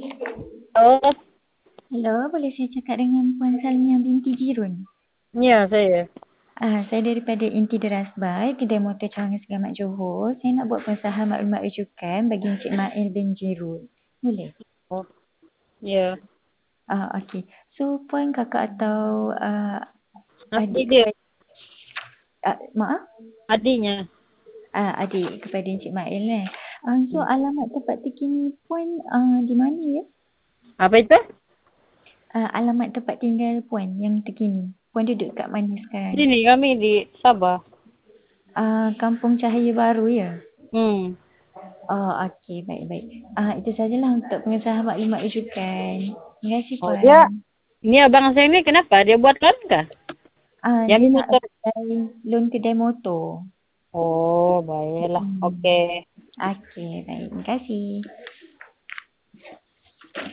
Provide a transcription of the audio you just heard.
Oh, Hello, boleh saya cakap dengan Puan Salmiah binti Jirun? ya saya. Saya daripada Inti Deras Bai, Kedai Motor Cawangan Segamat Johor. Saya nak buat pengesahan maklumat rujukan bagi Encik Mail bin Jirun. Boleh? Oh, ya. Okey. So, Puan kakak atau Adik adik dia, kepada... maaf? adiknya. Adik kepada Encik Mail ni. So, Hmm. alamat tempat terkini Puan di mana ya? Apa itu? Alamat tempat tinggal Puan yang terkini. Puan duduk kat mana sekarang? Sini kami di Sabah. Kampung Cahaya Baru ya? Hmm. Okey. Baik-baik. Itu sajalah untuk pengesahan maklumat rujukan. Terima kasih, Oh, dia, Puan. ini abang saya ni kenapa? Dia buat kan kah? Yang Dia nak motor. loan kedai motor. Oh, baiklah. Hmm. Okey. Okey, baik. Terima kasih.